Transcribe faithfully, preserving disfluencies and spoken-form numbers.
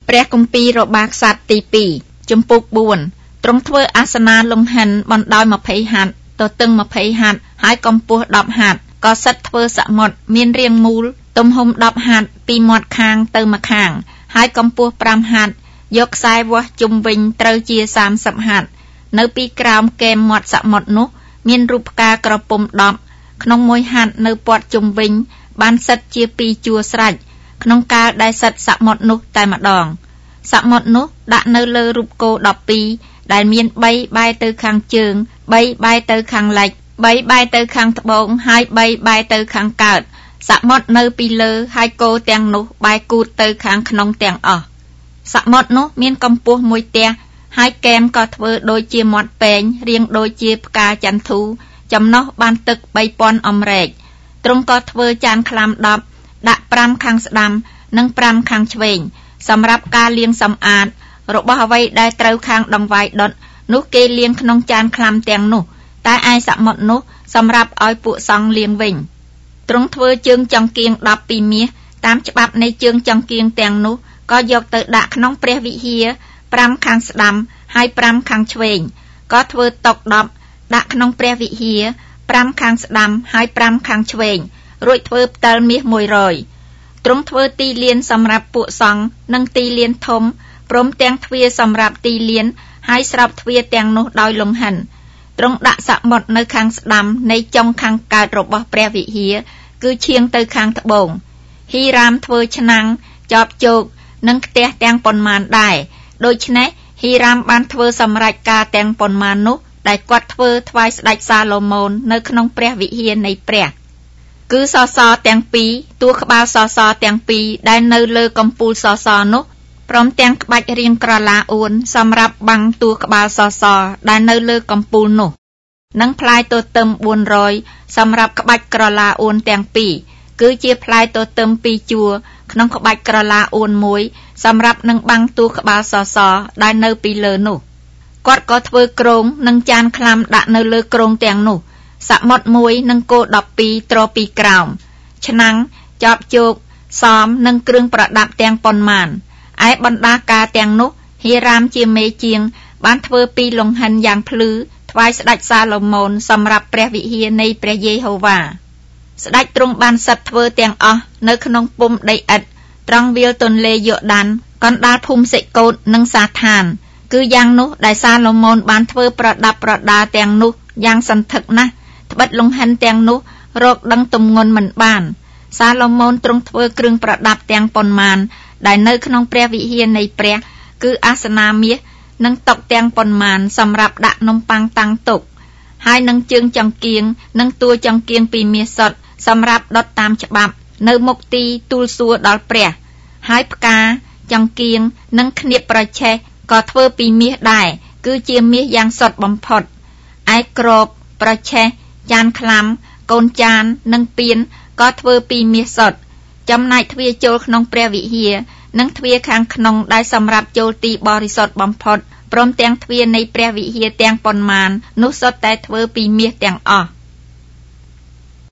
ព្រះគម្ពីររបស់ក្សត្រទីពីរជំពូកបួនទ្រង់ធ្វើអាសនាលំហិនបណ្ដោយម្ភៃហត្ថទទឹងម្ភៃហត្ថហើយកម្ពស់ដប់ហត្ថក៏សិតធ្វើសមុទ្រមានរាងមូលទំហំដប់ហត្ថពីមាត់ខាងទៅម្ខាងហើយកម្ពស់ប្រាំហត្ថយកខ្សែវាស់ជុំវិញត្រូវជាសាមសិបហត្ថនៅពីក្រោមគែមមាត់សមុទ្រនោះមានរូបផ្កាក្រពុំដប់ក្នុងមួយហត្ថនៅព័ទ្ធជុំវិញបានសិតជាពីរជួរស្រេចក្នុងកាលដែលសិតសមុទ្រនោះតែម្ដងសមុទ្រនោះដាក់នៅលើរូបគោដប់ពីរដែលមានបីបែរទៅខាងជើងបីបែរទៅខាងលិចបីបែរទៅខាងត្បូងហើយបីបែរទៅខាងកើតសមុទ្រនៅពីលើហើយគោទាំងនោះបែរគូតទៅខាងក្នុងទាំងអស់សមុទ្រនោះមានកម្ពស់មួយទះហើយគែមក៏ធ្វើដូចជាមាត់ពែងរាងដូចជាផ្កាចន្ទធូចំណុះបានទឹកបីពាន់អម្រែកទ្រង់ក៏ធ្វើចានខ្លាំដប់ដាក់ប្រាំខាងស្ដាំនិងប្រាំខាងឆ្វេងសម្រាប់ការលាងសម្អាតរបស់អ្វីដែលត្រូវខាងដង្វាយដុតនោះគេលាងក្នុងចានខ្លាំទាំងនោះតែឯសមុទ្រនោះសម្រាប់ឲ្យពួកសង្ឃលាងវិញទ្រង់ធ្វើជើងចង្គៀងដប់ពីមាសតាមច្បាប់នៃជើងចង្គៀងទាំងនោះក៏យកទៅដាក់ក្នុងព្រះវិហារប្រាំខាងស្ដាំហើយប្រាំខាងឆ្វេងក៏ធ្វើតុដប់ដាក់ក្នុងព្រះវិហារប្រាំខាងស្ដាំហើយប្រាំខាងឆ្វេងរួចធ្វើផ្តិលមាសមួយរយទ្រង់ធ្វើទីលានសម្រាប់ពួកសង្ឃនិងទីលានធំព្រមទាំងទ្វារសម្រាប់ទីលានហើយស្រោបទ្វារទាំងនោះដោយលង្ហិនទ្រង់ដាក់សមុទ្រនៅខាងស្ដាំនៃចុងខាងកើតរបស់ព្រះវិហារគឺឈៀងទៅខាងត្បូងហីរ៉ាមធ្វើឆ្នាំងចបជោកនិងផ្ទះទាំងប៉ុន្មានដែរដូច្នេះហីរ៉ាមបានធ្វើសម្រេចការទាំងប៉ុន្មាននោះដែលគាត់ធ្វើថ្វាយស្ដេចសាឡូមោននៅក្នុងព្រះវិហារនៃព្រះគឺសសរទាំងពីរតួក្បាលសសរទាំងពីរដែលនៅលើកំពូលសសរនោះព្រមទាំងក្បាច់រាងក្រឡាអួនសម្រាប់បាំងតួក្បាលសសរដែលនៅលើកំពូលនោះនិងផ្លែទទឹមបួនរយសម្រាប់ក្បាច់ក្រឡាអួនទាំងពីរគឺជាផ្លែទទឹមពីរជួរក្នុងក្បាច់ក្រឡាអួនមួយសម្រាប់នឹងបាំងតួក្បាលសសរដែលនៅពីលើនោះគាត់ក៏ធ្វើគ្រោងនិងចានខ្លាំដាក់នៅលើគ្រោងទាំងនោះសមុទ្រមួយនិងគោដប់ពីរទ្រពីក្រោមឆ្នាំងចបជោកសមនិងគ្រឿងប្រដាប់ទាំងប៉ុន្មានឯបណ្ដាការទាំងនោះហីរ៉ាមជាមេជាងបានធ្វើពីលង្ហិនយ៉ាងភ្លឺថ្វាយស្ដេចសាឡូមោនសម្រាប់ព្រះវិហារនៃព្រះយេហូវ៉ាស្ដេចទ្រង់បានសិតធ្វើទាំងអស់នៅក្នុងពុម្ពដីឥដ្ឋត្រង់វាលទន្លេយ៉ូដានកណ្ដាលភូមិសិកូតនិងសាឋានគឺយ៉ាងនោះដែលសាឡូមោនបានធ្វើប្រដាប់ប្រដាទាំងនោះយ៉ាងសន្ធឹកណាស់ត្បិតលង្ហិនទាំងនោះរកដឹងទម្ងន់មិនបានសាឡូមោនទ្រង់ធ្វើគ្រឿងប្រដាប់ទាំងប៉ុន្មានដែលនៅក្នុងព្រះវិហារនៃព្រះគឺអាសនាមាសនិងតុទាំងប៉ុន្មានសម្រាប់ដាក់នំប៉័ងតាំងទុកហើយនឹងជើងចង្គៀងនិងតួចង្គៀងពីមាសសុទ្ធសម្រាប់ដុតតាមច្បាប់នៅមុខទីទូលសួរដល់ព្រះហើយផ្កាចង្គៀងនិងឃ្នៀបប្រឆេះក៏ធ្វើពីមាសដែរគឺជាមាសយ៉ាងសុទ្ធបំផុតឯក្របប្រឆេះចានខ្លាំកូនចាននិងពានក៏ធ្វើពីមាសសុទ្ធចំណែកទ្វារចូលក្នុងព្រះវិហារនិងទ្វារខាងក្នុងដែលសម្រាប់ចូលទីបរិសុទ្ធបំផុតព្រមទាំងទ្វារនៃព្រះវិហារទាំងប៉ុន្មាននោះសុទ្ធតែធ្វើពីមាសទាំងអស់